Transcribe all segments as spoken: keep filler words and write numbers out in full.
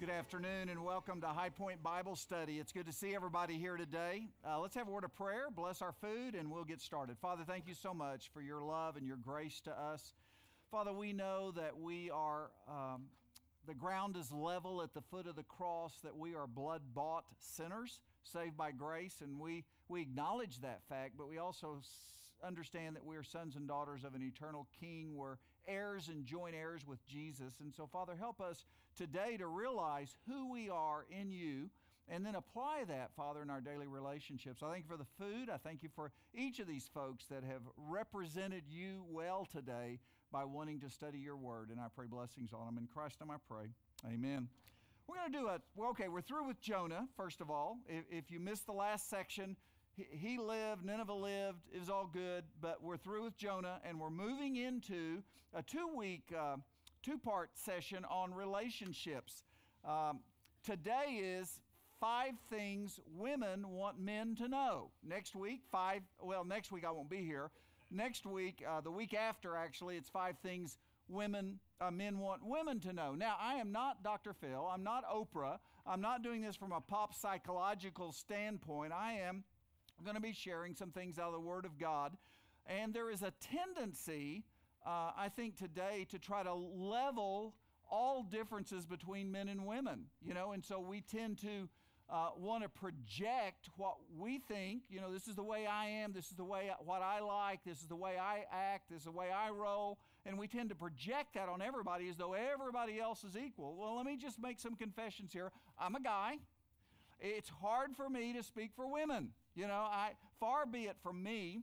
Good afternoon and welcome to High Point Bible Study. It's good to see everybody here today. Uh, let's have a word of prayer, bless our food, and we'll get started. Father, thank you so much for your love and your grace to us. Father, we know that we are, um, the ground is level at the foot of the cross, that we are blood-bought sinners, saved by grace, and we, we acknowledge that fact, but we also understand that we are sons and daughters of an eternal King. We're heirs and joint heirs with Jesus. And so, Father, help us today to realize who we are in you and then apply that, Father, in our daily relationships. I thank you for the food. I thank you for each of these folks that have represented you well today by wanting to study your word. And I pray blessings on them. In Christ's name I pray. Amen. We're going to do a, well, okay, we're through with Jonah, first of all. If, if you missed the last section, he lived, Nineveh lived, it was all good, but we're through with Jonah, and we're moving into a two-week, uh, two-part session on relationships. Um, today is five things women want men to know. Next week, five, well, next week I won't be here. Next week, uh, the week after, actually, it's five things women, uh, men want women to know. Now, I am not Doctor Phil. I'm not Oprah. I'm not doing this from a pop psychological standpoint. I am I'm going to be sharing some things out of the Word of God. And there is a tendency, uh, I think today, to try to level all differences between men and women, you know, and so we tend to uh, want to project what we think, you know, this is the way I am, this is the way, what I like, this is the way I act, this is the way I roll, and we tend to project that on everybody as though everybody else is equal. Well, let me just make some confessions here. I'm a guy. It's hard for me to speak for women. You know, I far be it from me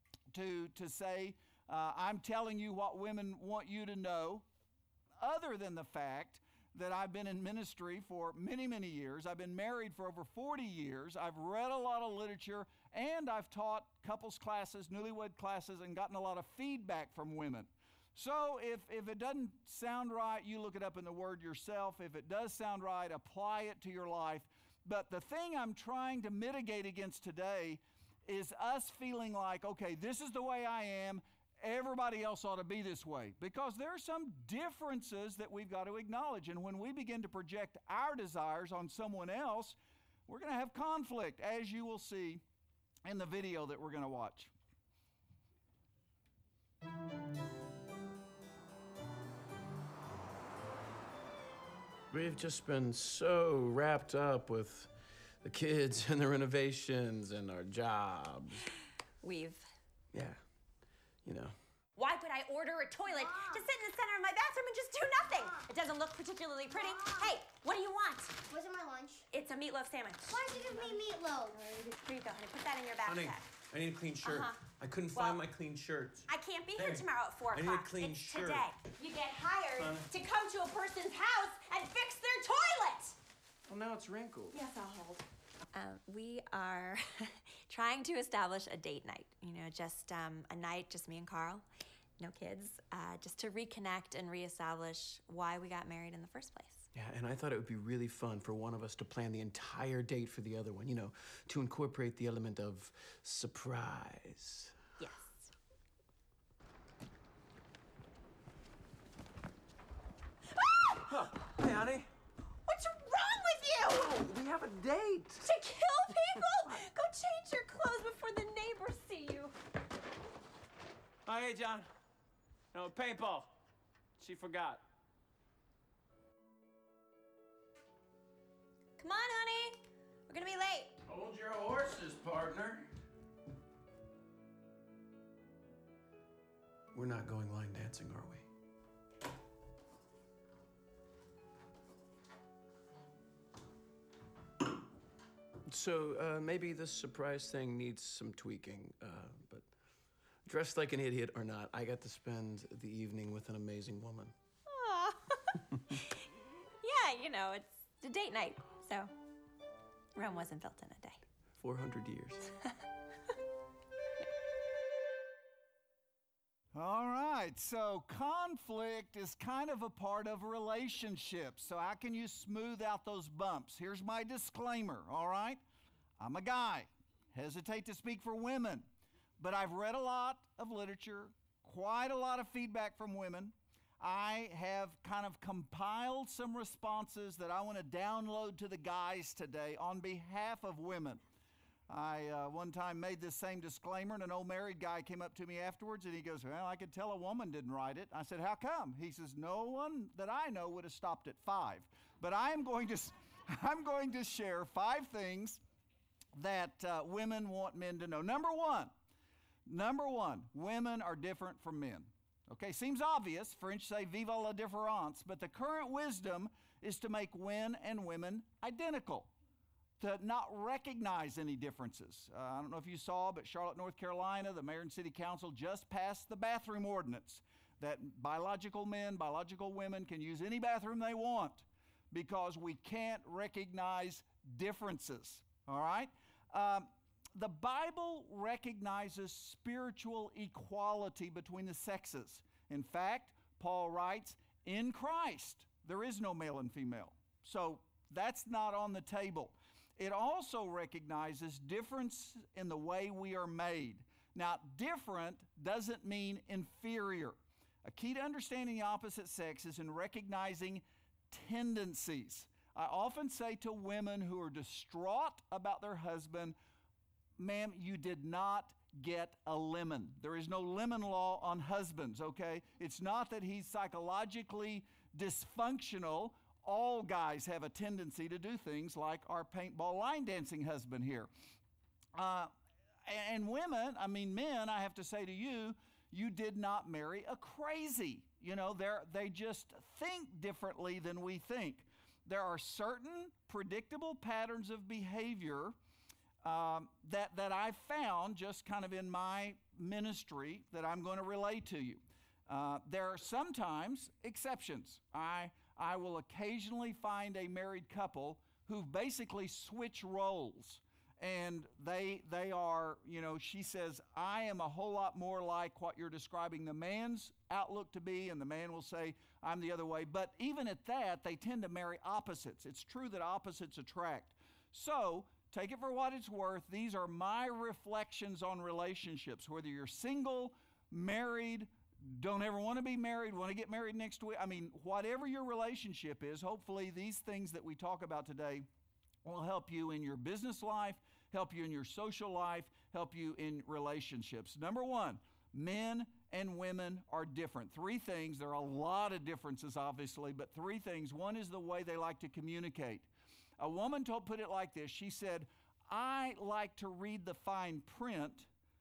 to, to say, uh, I'm telling you what women want you to know, other than the fact that I've been in ministry for many, many years. I've been married for over forty years. I've read a lot of literature, and I've taught couples classes, newlywed classes, and gotten a lot of feedback from women. So if, if it doesn't sound right, you look it up in the Word yourself. If it does sound right, apply it to your life. But the thing I'm trying to mitigate against today is us feeling like, okay, this is the way I am, everybody else ought to be this way. Because there are some differences that we've got to acknowledge. And when we begin to project our desires on someone else, we're going to have conflict, as you will see in the video that we're going to watch. We've just been so wrapped up with the kids and the renovations and our jobs. We've. Yeah, you know. Why would I order a toilet to sit in the center of my bathroom and just do nothing? It doesn't look particularly pretty. Hey, what do you want? What's in my lunch? It's a meatloaf sandwich. Why did you give me meatloaf? Here you go, honey. Put that in your backpack. Honey, I need a clean shirt. Uh-huh. I couldn't Well, find my clean shirt. I can't be Hey, here tomorrow at four I o'clock. need a clean it's shirt. today. You get hired Honey. to come to a person's house and fix their toilet. Well, now it's wrinkled. Yes, I'll hold. Um, we are trying to establish a date night. You know, just um, a night, just me and Carl. No kids, uh, just to reconnect and reestablish why we got married in the first place. Yeah, and I thought it would be really fun for one of us to plan the entire date for the other one, you know, to incorporate the element of surprise. Yes. Huh. Hey, honey. What's wrong with you? Oh, we have a date. To kill people? Go change your clothes before the neighbors see you. Oh, hey, John. No, paintball. She forgot. Come on, honey. We're gonna be late. Hold your horses, partner. We're not going line dancing, are we? So uh, maybe this surprise thing needs some tweaking, uh, but dressed like an idiot or not, I got to spend the evening with an amazing woman. Aw. Yeah, you know, it's a date night, so Rome wasn't built in a day. four hundred years. All right, so conflict is kind of a part of relationships. So how can you smooth out those bumps? Here's my disclaimer, all right? I'm a guy, hesitate to speak for women, but I've read a lot of literature, quite a lot of feedback from women. I have kind of compiled some responses that I want to download to the guys today on behalf of women. I uh, one time made this same disclaimer, and an old married guy came up to me afterwards, and he goes, well, I could tell a woman didn't write it. I said, how come? He says, no one that I know would have stopped at five. But I am going to, I'm going to share five things that uh, women want men to know. Number one, number one, women are different from men. Okay, seems obvious. French say vive la différence, but the current wisdom is to make men and women identical, to not recognize any differences. Uh, I don't know if you saw, but Charlotte, North Carolina, the mayor and city council just passed the bathroom ordinance that biological men, biological women can use any bathroom they want because we can't recognize differences, all right? Um, The Bible recognizes spiritual equality between the sexes. In fact, Paul writes, in Christ, there is no male and female. So that's not on the table. It also recognizes difference in the way we are made. Now, different doesn't mean inferior. A key to understanding the opposite sex is in recognizing tendencies. I often say to women who are distraught about their husband, ma'am, you did not get a lemon. There is no lemon law on husbands, okay? It's not that he's psychologically dysfunctional. All guys have a tendency to do things like our paintball line dancing husband here. Uh, and women, I mean men, I have to say to you, you did not marry a crazy. You know, they're, they just think differently than we think. There are certain predictable patterns of behavior Um, that, that I've found just kind of in my ministry that I'm going to relate to you. Uh, there are sometimes exceptions. I, I will occasionally find a married couple who basically switch roles. And they, they are, you know, she says, I am a whole lot more like what you're describing the man's outlook to be, and the man will say, I'm the other way. But even at that, they tend to marry opposites. It's true that opposites attract. So, take it for what it's worth. These are my reflections on relationships. Whether you're single, married, don't ever want to be married, want to get married next week. I mean, whatever your relationship is, hopefully these things that we talk about today will help you in your business life, help you in your social life, help you in relationships. Number one, men and women are different. Three things. There are a lot of differences, obviously, but three things. One is the way they like to communicate. A woman told, put it like this. She said, I like to read the fine print.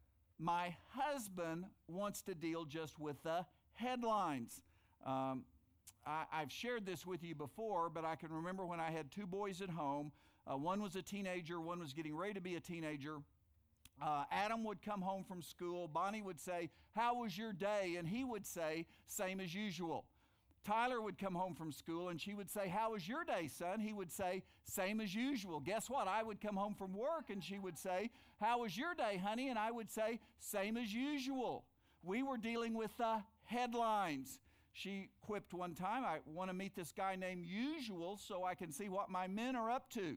My husband wants to deal just with the headlines. Um, I, I've shared this with you before, but I can remember when I had two boys at home. Uh, one was a teenager, one was getting ready to be a teenager. Uh, Adam would come home from school. Bonnie would say, how was your day? And he would say, same as usual. Tyler would come home from school and she would say, how was your day, son? He would say, same as usual. Guess what? I would come home from work and she would say, how was your day, honey? And I would say, same as usual. We were dealing with the headlines. She quipped one time, I want to meet this guy named Usual so I can see what my men are up to.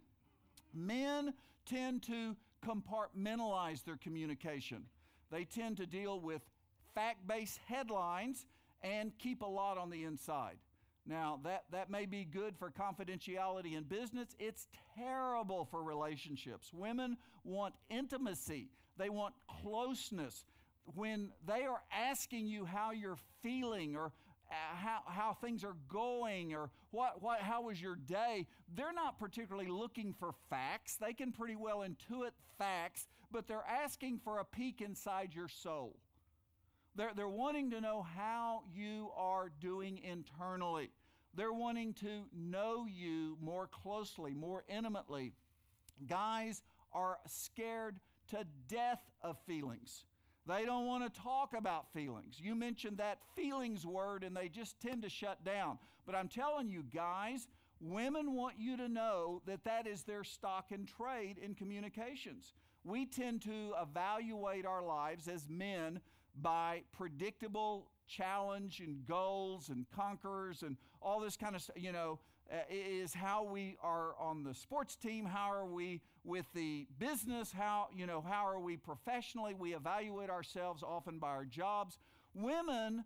Men tend to compartmentalize their communication. They tend to deal with fact-based headlines and keep a lot on the inside. Now, that, that may be good for confidentiality in business. It's terrible for relationships. Women want intimacy. They want closeness. When they are asking you how you're feeling or uh, how, how things are going or what, what, how was your day, they're not particularly looking for facts. They can pretty well intuit facts, but they're asking for a peek inside your soul. They're, they're wanting to know how you are doing internally. They're wanting to know you more closely, more intimately. Guys are scared to death of feelings. They don't want to talk about feelings. You mentioned that feelings word and they just tend to shut down. But I'm telling you, guys, women want you to know that that is their stock and trade in communications. We tend to evaluate our lives as men by predictable challenge and goals and conquerors and all this kind of stuff, you know, uh, is how we are on the sports team, how are we with the business, how, you know, how are we professionally. We evaluate ourselves often by our jobs. Women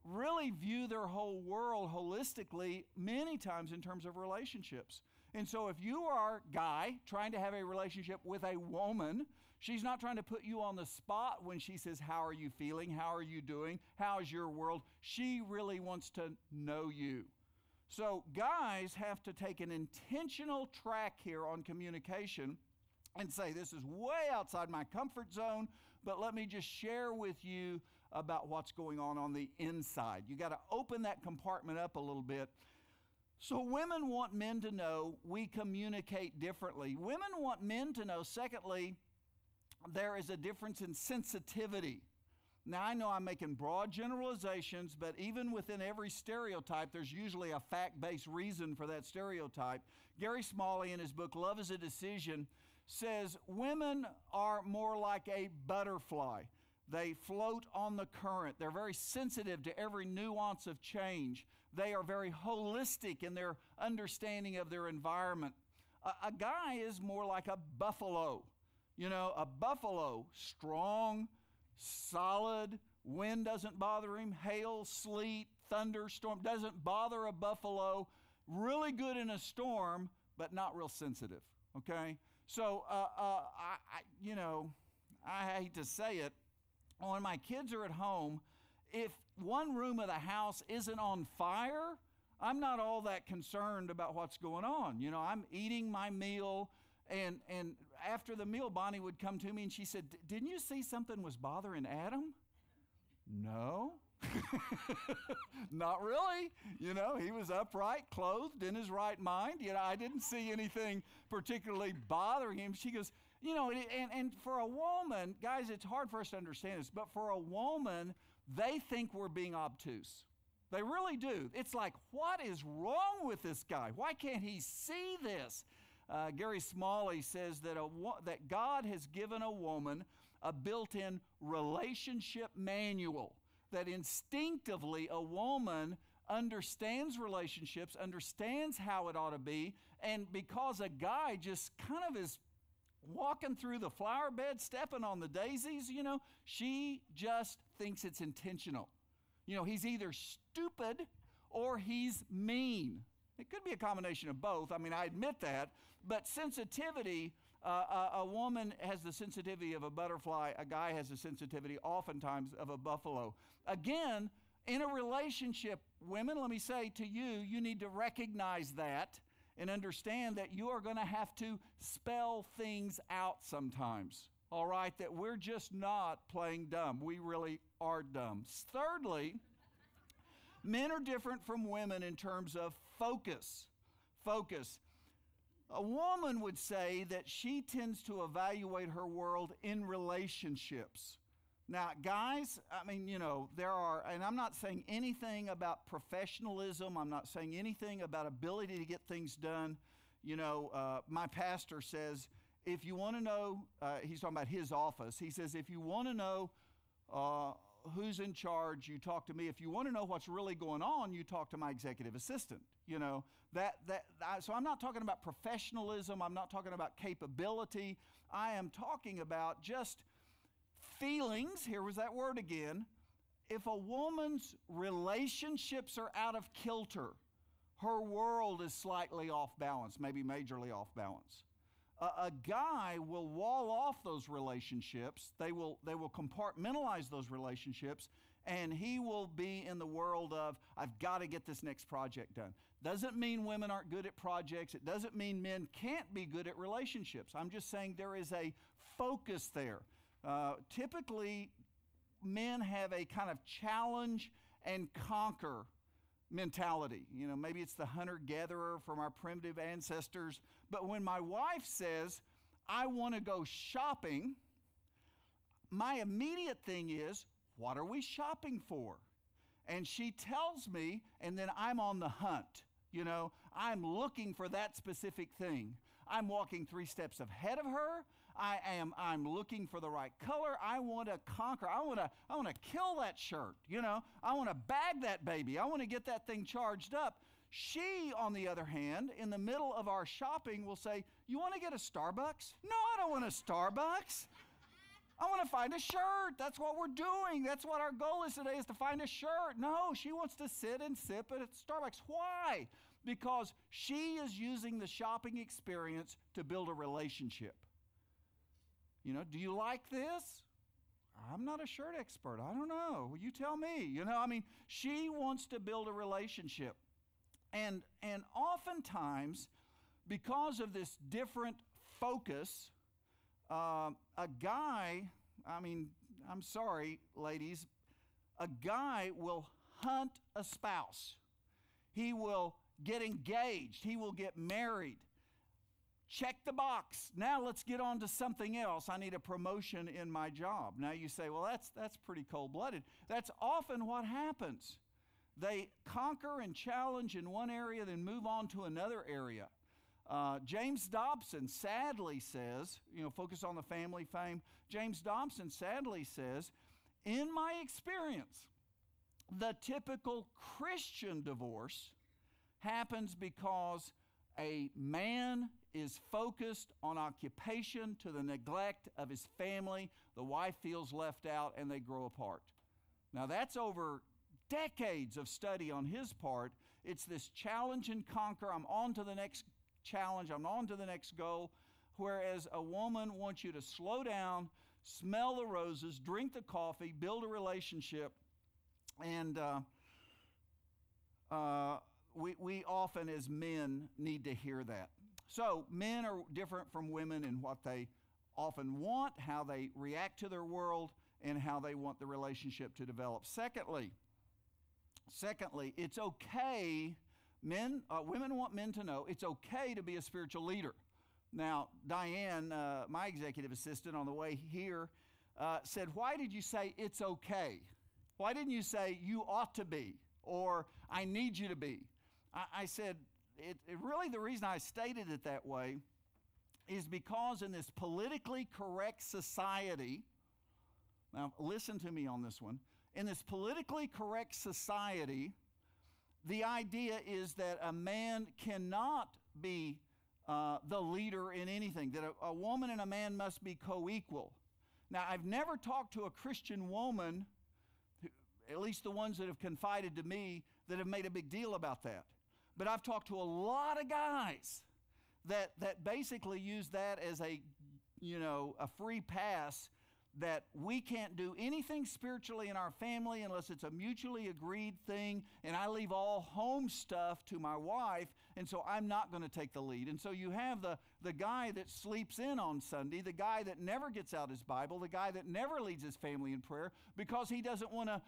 really view their whole world holistically many times in terms of relationships. And so if you are a guy trying to have a relationship with a woman, she's not trying to put you on the spot when she says, how are you feeling? How are you doing? How is your world? She really wants to know you. So guys have to take an intentional track here on communication and say, this is way outside my comfort zone, but let me just share with you about what's going on on the inside. You got to open that compartment up a little bit. So women want men to know we communicate differently. Women want men to know, secondly, there is a difference in sensitivity. Now, I know I'm making broad generalizations, but even within every stereotype, there's usually a fact-based reason for that stereotype. Gary Smalley, in his book, Love is a Decision, says women are more like a butterfly. They float on the current. They're very sensitive to every nuance of change. They are very holistic in their understanding of their environment. A, a guy is more like a buffalo. You know, a buffalo, strong, solid, wind doesn't bother him, hail, sleet, thunderstorm doesn't bother a buffalo, really good in a storm, but not real sensitive, okay? So, uh, uh, I, I, you know, I hate to say it, when my kids are at home, if one room of the house isn't on fire, I'm not all that concerned about what's going on. You know, I'm eating my meal, and and after the meal, Bonnie would come to me and she said, didn't you see something was bothering Adam? No. Not really. You know, he was upright, clothed, in his right mind. You know, I didn't see anything particularly bothering him. She goes, you know, and, and for a woman, guys, it's hard for us to understand this, but for a woman, they think we're being obtuse. They really do. It's like, what is wrong with this guy? Why can't he see this? Uh, Gary Smalley says that, a, that God has given a woman a built-in relationship manual, that instinctively a woman understands relationships, understands how it ought to be, and because a guy just kind of is walking through the flower bed, stepping on the daisies, you know, she just thinks it's intentional. You know, he's either stupid or he's mean. It could be a combination of both. I mean, I admit that. But sensitivity, uh, a, a woman has the sensitivity of a butterfly. A guy has the sensitivity oftentimes of a buffalo. Again, in a relationship, women, let me say to you, you need to recognize that and understand that you are going to have to spell things out sometimes. All right, that we're just not playing dumb. We really are dumb. Thirdly, men are different from women in terms of focus. Focus. A woman would say that she tends to evaluate her world in relationships. Now, guys, I mean, you know, there are, and I'm not saying anything about professionalism. I'm not saying anything about ability to get things done. You know, uh, my pastor says, if you want to know, uh, he's talking about his office. He says, if you want to know uh, who's in charge, you talk to me. If you want to know what's really going on, you talk to my executive assistant. You know, that, that, I, so I'm not talking about professionalism. I'm not talking about capability. I am talking about just feelings. Here was that word again. If a woman's relationships are out of kilter, her world is slightly off balance, maybe majorly off balance. A, a guy will wall off those relationships. They will, they will compartmentalize those relationships, and he will be in the world of, I've got to get this next project done. Doesn't mean women aren't good at projects. It doesn't mean men can't be good at relationships. I'm just saying there is a focus there. Uh, typically, men have a kind of challenge and conquer mentality. You know, maybe it's the hunter-gatherer from our primitive ancestors. But when my wife says, I want to go shopping, my immediate thing is, what are we shopping for? And she tells me, and then I'm on the hunt. You know, I'm looking for that specific thing. I'm walking three steps ahead of her. I am, I'm looking for the right color. I want to conquer. I want to, I want to kill that shirt. You know, I want to bag that baby. I want to get that thing charged up. She, on the other hand, in the middle of our shopping will say, you want to get a Starbucks? No, I don't want a Starbucks. I want to find a shirt. That's what we're doing. That's what our goal is today, is to find a shirt. No, she wants to sit and sip at Starbucks. Why? Because she is using the shopping experience to build a relationship. You know, do you like this? I'm not a shirt expert. I don't know. Well, you tell me. You know, I mean, she wants to build a relationship. And, and oftentimes, because of this different focus, uh, a guy, I mean, I'm sorry, ladies, a guy will hunt a spouse. He will get engaged. He will get married. Check the box. Now let's get on to something else. I need a promotion in my job. Now you say, well, that's, that's pretty cold-blooded. That's often what happens. They conquer and challenge in one area, then move on to another area. Uh, James Dobson sadly says, you know, focus on the family fame. James Dobson sadly says, in my experience, the typical Christian divorce happens because a man is focused on occupation to the neglect of his family. The wife feels left out and they grow apart. Now that's over decades of study on his part. It's this challenge and conquer. I'm on to the next challenge. I'm on to the next goal. Whereas a woman wants you to slow down, smell the roses, drink the coffee, build a relationship. And uh, uh, we, we often as men need to hear that. So men are different from women in what they often want, how they react to their world, and how they want the relationship to develop. Secondly, secondly, it's okay, men, uh, women want men to know it's okay to be a spiritual leader. Now, Diane, uh, my executive assistant on the way here, uh, said, why did you say it's okay? Why didn't you say you ought to be, or I need you to be? I, I said, it, it really the reason I stated it that way is because in this politically correct society, now listen to me on this one, in this politically correct society, the idea is that a man cannot be uh, the leader in anything, that a, a woman and a man must be co-equal. Now, I've never talked to a Christian woman, at least the ones that have confided to me, that have made a big deal about that. But I've talked to a lot of guys that that basically use that as a, you know, a free pass, that we can't do anything spiritually in our family unless it's a mutually agreed thing, and I leave all home stuff to my wife, and so I'm not going to take the lead. And so you have the, the guy that sleeps in on Sunday, the guy that never gets out his Bible, the guy that never leads his family in prayer because he doesn't want to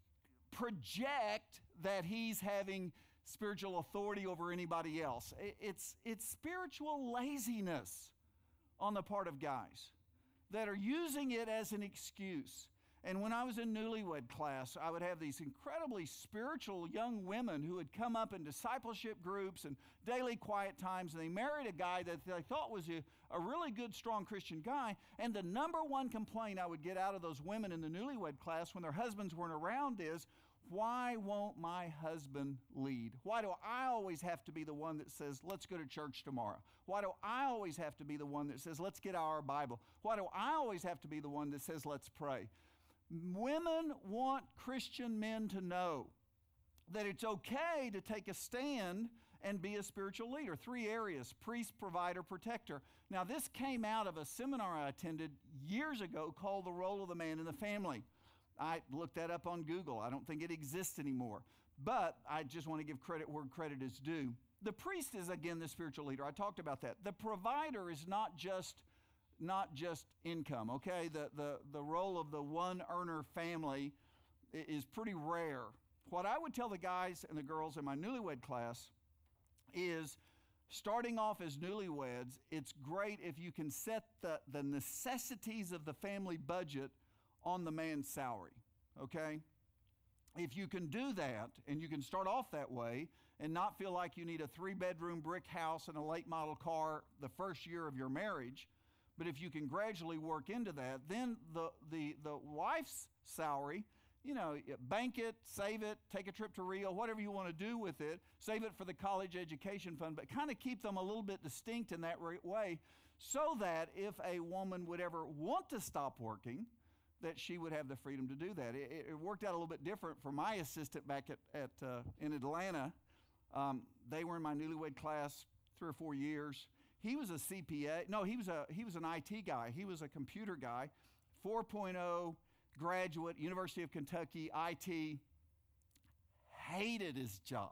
project that he's having spiritual authority over anybody else. It's, it's spiritual laziness on the part of guys that are using it as an excuse. And when I was in newlywed class, I would have these incredibly spiritual young women who would come up in discipleship groups and daily quiet times, and they married a guy that they thought was a, a really good, strong Christian guy. And the number one complaint I would get out of those women in the newlywed class when their husbands weren't around is, why won't my husband lead? Why do I always have to be the one that says, let's go to church tomorrow? Why do I always have to be the one that says, let's get our Bible? Why do I always have to be the one that says, let's pray? Women want Christian men to know that it's okay to take a stand and be a spiritual leader. Three areas: priest, provider, protector. Now, this came out of a seminar I attended years ago called The Role of the Man in the Family. I looked that up on Google. I don't think it exists anymore. But I just want to give credit where credit is due. The priest is, again, the spiritual leader. I talked about that. The provider is not just, not just income, okay? The, the, the role of the one-earner family is pretty rare. What I would tell the guys and the girls in my newlywed class is, starting off as newlyweds, it's great if you can set the, the necessities of the family budget on the man's salary, okay? If you can do that, and you can start off that way and not feel like you need a three-bedroom brick house and a late model car the first year of your marriage, but if you can gradually work into that, then the, the, the wife's salary, you know, bank it, save it, take a trip to Rio, whatever you want to do with it, save it for the college education fund, but kind of keep them a little bit distinct in that way so that if a woman would ever want to stop working, that she would have the freedom to do that. It, it worked out a little bit different for my assistant back at, at uh, in Atlanta. Um, they were in my newlywed class three or four years. He was a C P A. No, he was a he was an I T guy. He was a computer guy, four point oh graduate, University of Kentucky, I T. Hated his job.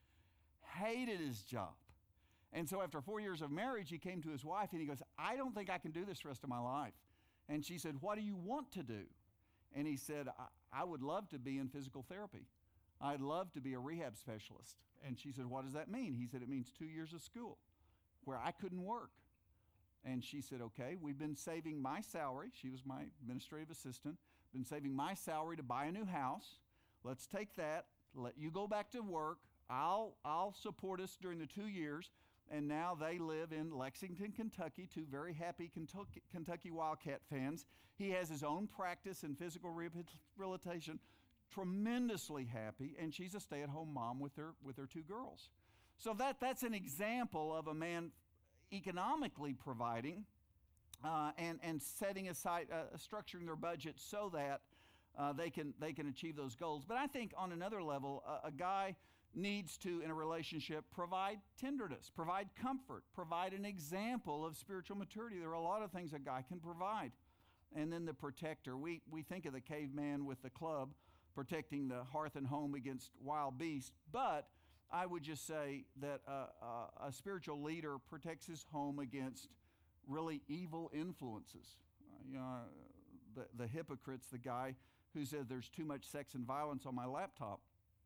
Hated his job. And so after four years of marriage, he came to his wife and he goes, I don't think I can do this the rest of my life. And she said, what do you want to do? And he said, I, I would love to be in physical therapy. I'd love to be a rehab specialist. And she said, what does that mean? He said, it means two years of school where I couldn't work. And she said, okay, we've been saving my salary. She was my administrative assistant. Been saving my salary to buy a new house. Let's take that. Let you go back to work. I'll, I'll support us during the two years. And now they live in Lexington, Kentucky, two very happy Kentucky, Kentucky Wildcat fans. He has his own practice in physical rehabilitation, tremendously happy, and she's a stay-at-home mom with her, with her two girls. So that, that's an example of a man economically providing uh, and, and setting aside, uh, structuring their budget so that uh, they can, they can achieve those goals. But I think on another level, a, a guy needs to, in a relationship, provide tenderness, provide comfort, provide an example of spiritual maturity. There are a lot of things a guy can provide. And then the protector. We, we think of the caveman with the club protecting the hearth and home against wild beasts, but I would just say that uh, uh, a spiritual leader protects his home against really evil influences. Uh, you know, the, the hypocrite's the guy who said there's too much sex and violence on my laptop.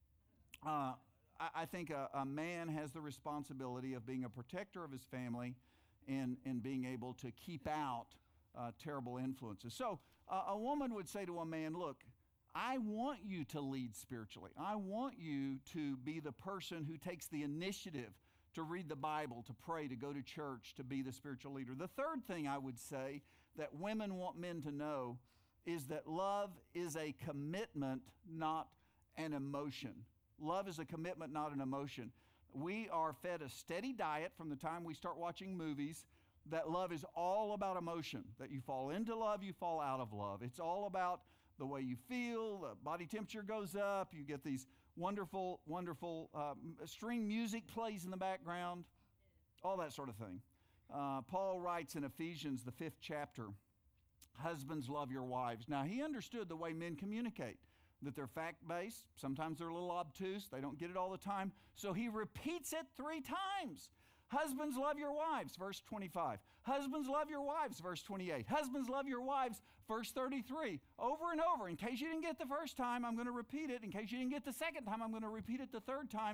Uh, I think a, a man has the responsibility of being a protector of his family and, and being able to keep out uh, terrible influences. So uh, a woman would say to a man, look, I want you to lead spiritually. I want you to be the person who takes the initiative to read the Bible, to pray, to go to church, to be the spiritual leader. The third thing I would say that women want men to know is that love is a commitment, not an emotion. Love is a commitment, not an emotion. We are fed a steady diet from the time we start watching movies that love is all about emotion, that you fall into love, you fall out of love. It's all about the way you feel, the body temperature goes up, you get these wonderful, wonderful uh, string music plays in the background, all that sort of thing. Uh, Paul writes in Ephesians, the fifth chapter, husbands, love your wives. Now, he understood the way men communicate, that they're fact-based. Sometimes they're a little obtuse. They don't get it all the time. So he repeats it three times. Husbands, love your wives, verse twenty-five. Husbands, love your wives, verse twenty-eight. Husbands, love your wives, verse thirty-three. Over and over. In case you didn't get the first time, I'm going to repeat it. In case you didn't get the second time, I'm going to repeat it the third time.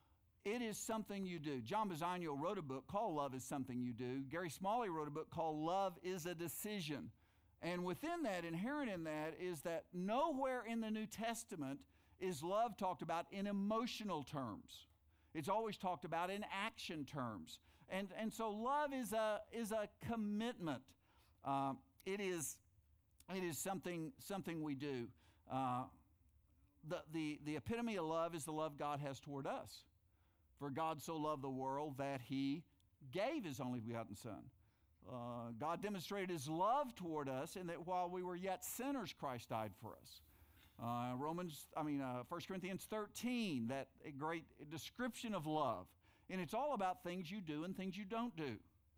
It is something you do. John Bisagno wrote a book called Love is Something You Do. Gary Smalley wrote a book called Love is a Decision. And within that, inherent in that, is that nowhere in the New Testament is love talked about in emotional terms. It's always talked about in action terms. And, and so love is a, is a commitment. Uh, it is, it is something, something we do. Uh, the, the, the epitome of love is the love God has toward us. For God so loved the world that he gave his only begotten Son. Uh, God demonstrated his love toward us in that while we were yet sinners, Christ died for us. Uh, Romans, I mean, uh, First Corinthians thirteen, that a great description of love. And it's all about things you do and things you don't do.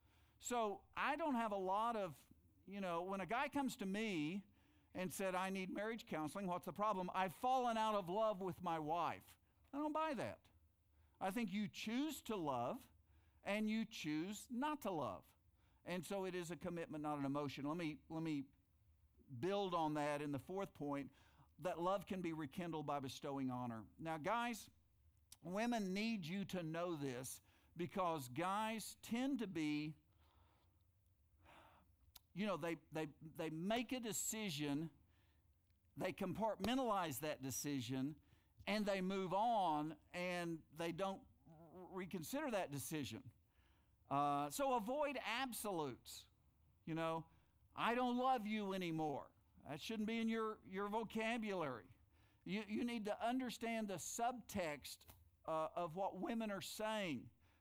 So I don't have a lot of, you know, when a guy comes to me and said, I need marriage counseling, what's the problem? I've fallen out of love with my wife. I don't buy that. I think you choose to love and you choose not to love. And so it is a commitment, not an emotion. Let me, let me build on that in the fourth point, that love can be rekindled by bestowing honor. Now, guys, women need you to know this because guys tend to be, you know, they, they, they make a decision, they compartmentalize that decision, and they move on, and they don't reconsider that decision. Uh, so avoid absolutes. You know, I don't love you anymore. That shouldn't be in your, your vocabulary. You, you need to understand the subtext uh, of what women are saying.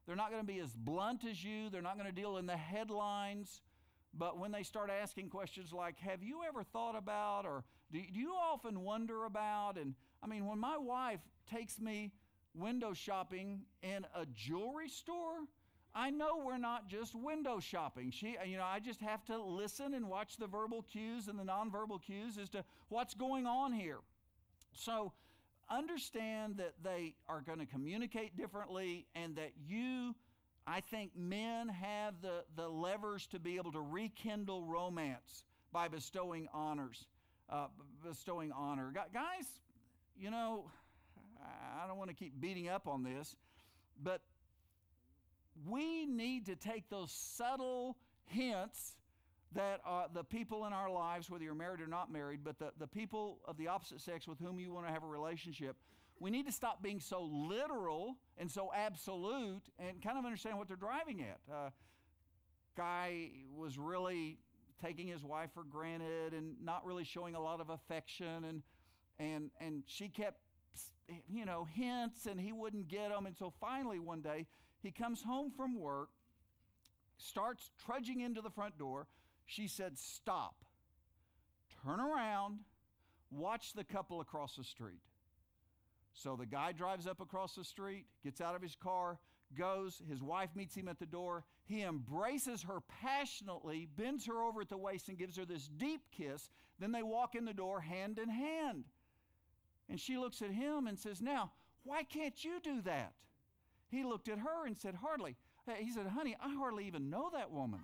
They're not going to be as blunt as you. They're not going to deal in the headlines. But when they start asking questions like, have you ever thought about, or do do you often wonder about? And I mean, when my wife takes me window shopping in a jewelry store, I know we're not just window shopping. She, you know, I just have to listen and watch the verbal cues and the nonverbal cues as to what's going on here. So understand that they are going to communicate differently, and that you, I think men have the, the levers to be able to rekindle romance by bestowing honors, uh, bestowing honor. Guys, you know, I don't want to keep beating up on this, but we need to take those subtle hints that uh, the people in our lives, whether you're married or not married, but the, the people of the opposite sex with whom you want to have a relationship, we need to stop being so literal and so absolute and kind of understand what they're driving at. Uh, guy was really taking his wife for granted and not really showing a lot of affection, and and and she kept, you know, hints, and he wouldn't get them. And so finally one day he comes home from work, starts trudging into the front door. She said, stop, turn around, watch the couple across the street. So the guy drives up across the street, gets out of his car, goes, his wife meets him at the door. He embraces her passionately, bends her over at the waist and gives her this deep kiss. Then they walk in the door hand in hand. And she looks at him and says, now, why can't you do that? He looked at her and said, hardly. He said, honey, I hardly even know that woman.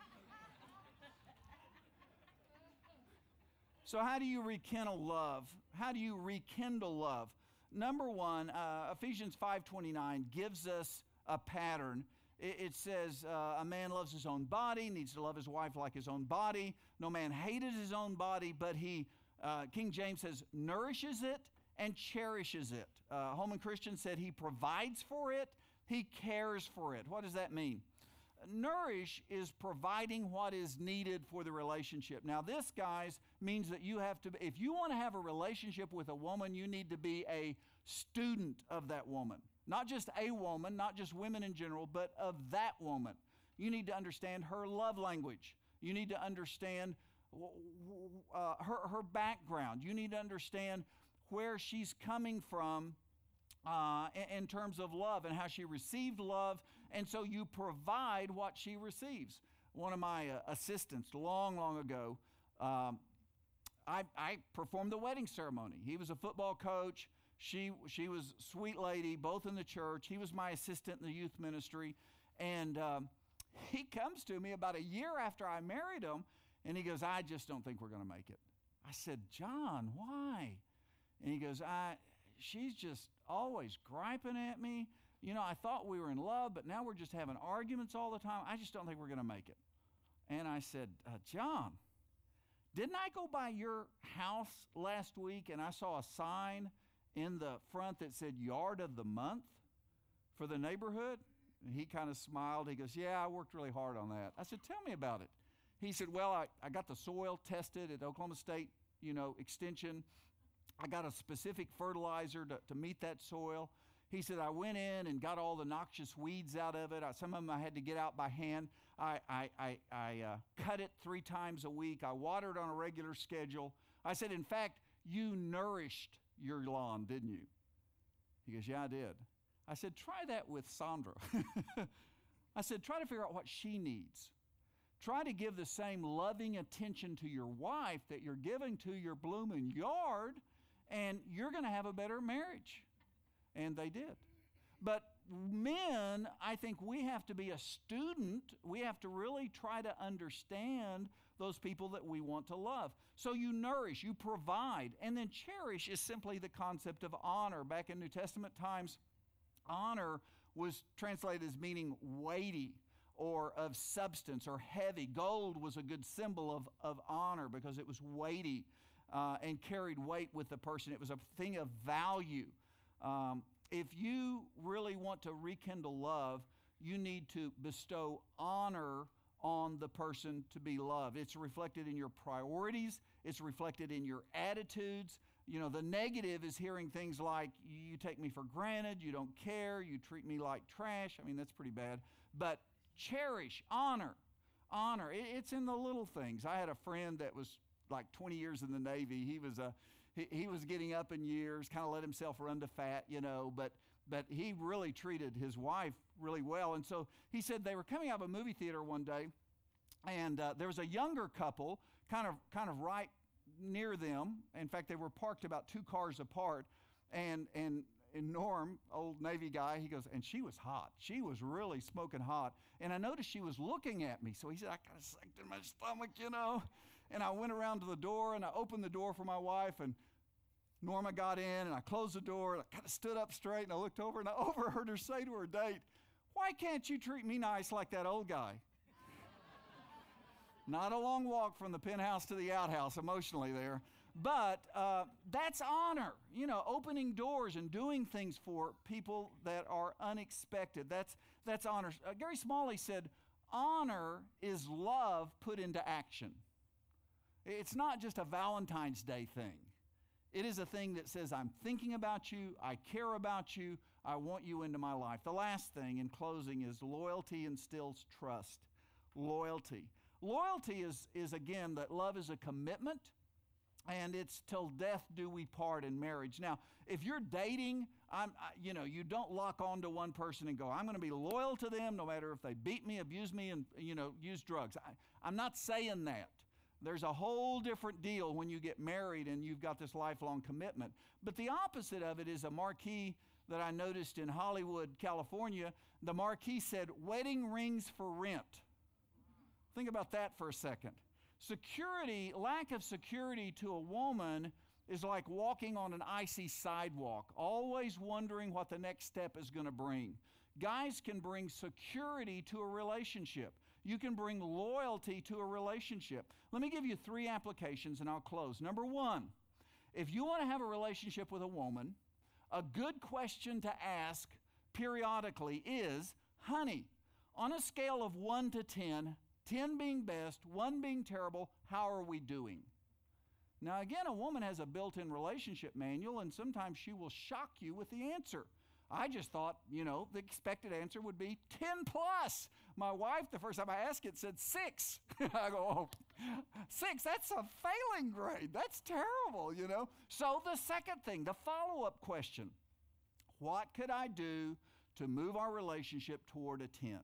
So how do you rekindle love? How do you rekindle love? Number one, uh, Ephesians five twenty-nine gives us a pattern. It, it says, uh, a man loves his own body, needs to love his wife like his own body. No man hated his own body, but he, uh, King James says, nourishes it and cherishes it. Uh, Holman Christian said he provides for it, he cares for it. What does that mean? Nourish is providing what is needed for the relationship. Now this, guys, means that you have to, if you want to have a relationship with a woman, you need to be a student of that woman. Not just a woman, not just women in general, but of that woman. You need to understand her love language. You need to understand uh, her, her background. You need to understand where she's coming from uh, in, in terms of love and how she received love. And so you provide what she receives. One of my uh, assistants long, long ago, um, I, I performed the wedding ceremony. He was a football coach. She, she was a sweet lady, both in the church. He was my assistant in the youth ministry. And um, he comes to me about a year after I married him, and he goes, I just don't think we're going to make it. I said, John, why? And he goes, I, she's just always griping at me. You know, I thought we were in love, but now we're just having arguments all the time. I just don't think we're going to make it. And I said, uh, John, didn't I go by your house last week and I saw a sign in the front that said Yard of the Month for the neighborhood? And he kind of smiled. He goes, yeah, I worked really hard on that. I said, tell me about it. He said, well, I, I got the soil tested at Oklahoma State, you know, Extension. I got a specific fertilizer to, to meet that soil. He said, I went in and got all the noxious weeds out of it. I, some of them I had to get out by hand. I, I, I, I uh, cut it three times a week. I watered on a regular schedule. I said, in fact, you nourished your lawn, didn't you? He goes, yeah, I did. I said, try that with Sandra. I said, try to figure out what she needs. Try to give the same loving attention to your wife that you're giving to your blooming yard, and you're going to have a better marriage. And they did. But men, I think we have to be a student. We have to really try to understand those people that we want to love. So you nourish, you provide, and then cherish is simply the concept of honor. Back in New Testament times, honor was translated as meaning weighty or of substance or heavy. Gold was a good symbol of, of honor because it was weighty uh, and carried weight with the person. It was a thing of value. Um, if you really want to rekindle love, you need to bestow honor on the person to be loved. It's reflected in your priorities. It's reflected in your attitudes. You know, the negative is hearing things like, you take me for granted, you don't care, you treat me like trash. I mean, that's pretty bad. But cherish, honor, honor. It's in the little things. I had a friend that was like twenty years in the Navy. He was a he, he was getting up in years, kind of let himself run to fat, you know, but but he really treated his wife really well. And so he said they were coming out of a movie theater one day, and uh, there was a younger couple kind of kind of right near them. In fact, they were parked about two cars apart, and and and Norm, old Navy guy, he goes, and she was hot. She was really smoking hot. And I noticed she was looking at me. So he said, I kind of sucked in my stomach, you know. And I went around to the door, and I opened the door for my wife, and Norma got in, and I closed the door, and I kind of stood up straight, and I looked over, and I overheard her say to her date, why can't you treat me nice like that old guy? Not a long walk from the penthouse to the outhouse emotionally there. But uh, that's honor, you know, opening doors and doing things for people that are unexpected. That's, that's honor. Uh, Gary Smalley said, honor is love put into action. It's not just a Valentine's Day thing. It is a thing that says, I'm thinking about you, I care about you, I want you into my life. The last thing in closing is loyalty instills trust. Loyalty. Loyalty is, is again, that love is a commitment, and it's till death do we part in marriage. Now, if you're dating, I'm, I, you know, you don't lock on to one person and go, I'm going to be loyal to them no matter if they beat me, abuse me, and, you know, use drugs. I, I'm not saying that. There's a whole different deal when you get married and you've got this lifelong commitment. But the opposite of it is a marquee that I noticed in Hollywood, California. The marquee said, wedding rings for rent. Think about that for a second. Security, lack of security to a woman is like walking on an icy sidewalk, always wondering what the next step is going to bring. Guys can bring security to a relationship. You can bring loyalty to a relationship. Let me give you three applications and I'll close. Number one, if you want to have a relationship with a woman, a good question to ask periodically is, honey, on a scale of one to ten, ten being best, one being terrible, how are we doing? Now again, a woman has a built-in relationship manual, and sometimes she will shock you with the answer. I just thought, you know, the expected answer would be ten plus. My wife, the first time I asked it, said six. I go, oh, six, that's a failing grade. That's terrible, you know. So the second thing, the follow-up question, what could I do to move our relationship toward a ten?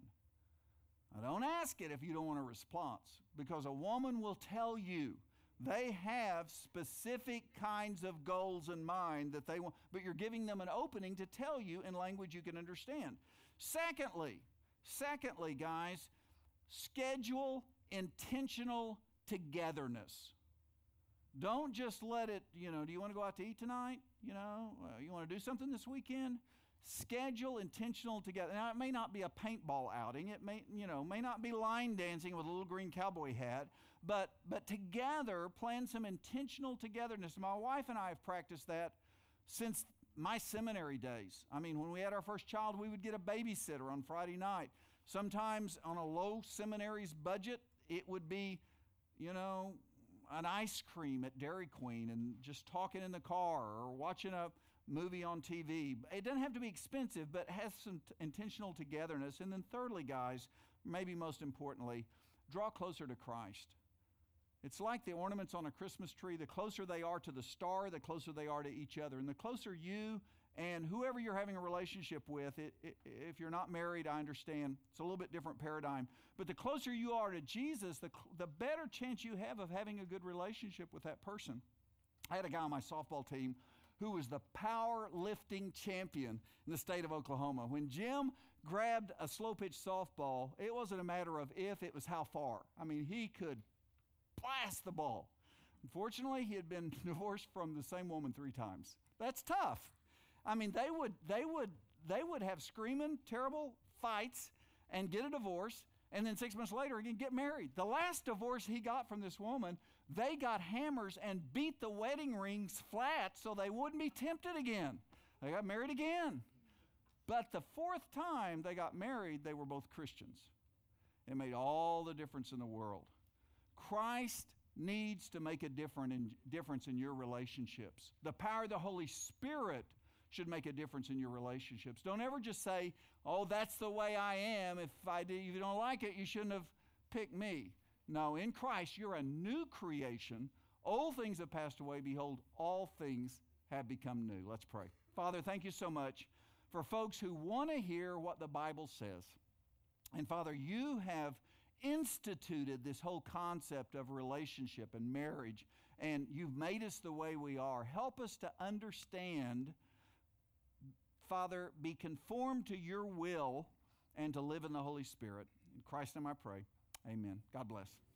Now, don't ask it if you don't want a response, because a woman will tell you they have specific kinds of goals in mind that they want, but you're giving them an opening to tell you in language you can understand. Secondly, secondly, guys, schedule intentional togetherness. Don't just let it, you know, do you want to go out to eat tonight? You know, uh, you want to do something this weekend? Schedule intentional together. Now, it may not be a paintball outing. It may, you know, may not be line dancing with a little green cowboy hat, but but together, plan some intentional togetherness. My wife and I have practiced that since my seminary days. I mean, when we had our first child, we would get a babysitter on Friday night. Sometimes on a low seminary's budget, it would be, you know, an ice cream at Dairy Queen and just talking in the car or watching a movie on T V. It doesn't have to be expensive, but has some t- intentional togetherness. And then thirdly, guys, maybe most importantly, draw closer to Christ. It's like the ornaments on a Christmas tree. The closer they are to the star, the closer they are to each other. And the closer you and whoever you're having a relationship with, it, it, if you're not married, I understand, it's a little bit different paradigm. But the closer you are to Jesus, the, the better chance you have of having a good relationship with that person. I had a guy on my softball team who was the powerlifting champion in the state of Oklahoma. When Jim grabbed a slow pitch softball, it wasn't a matter of if, it was how far. I mean, he could blast the ball. Unfortunately, he had been divorced from the same woman three times. That's tough. I mean, they would they would they would have screaming, terrible fights and get a divorce, and then six months later again get married. The last divorce he got from this woman, they got hammers and beat the wedding rings flat so they wouldn't be tempted again. They got married again. But the fourth time they got married, they were both Christians. It made all the difference in the world. Christ needs to make a different in, difference in your relationships. The power of the Holy Spirit should make a difference in your relationships. Don't ever just say, oh, that's the way I am. If, I do, if you don't like it, you shouldn't have picked me. No, in Christ, you're a new creation. Old things have passed away. Behold, all things have become new. Let's pray. Father, thank you so much for folks who want to hear what the Bible says. And Father, you have instituted this whole concept of relationship and marriage, and you've made us the way we are. Help us to understand, Father, be conformed to your will and to live in the Holy Spirit. In Christ's name I pray. Amen. God bless.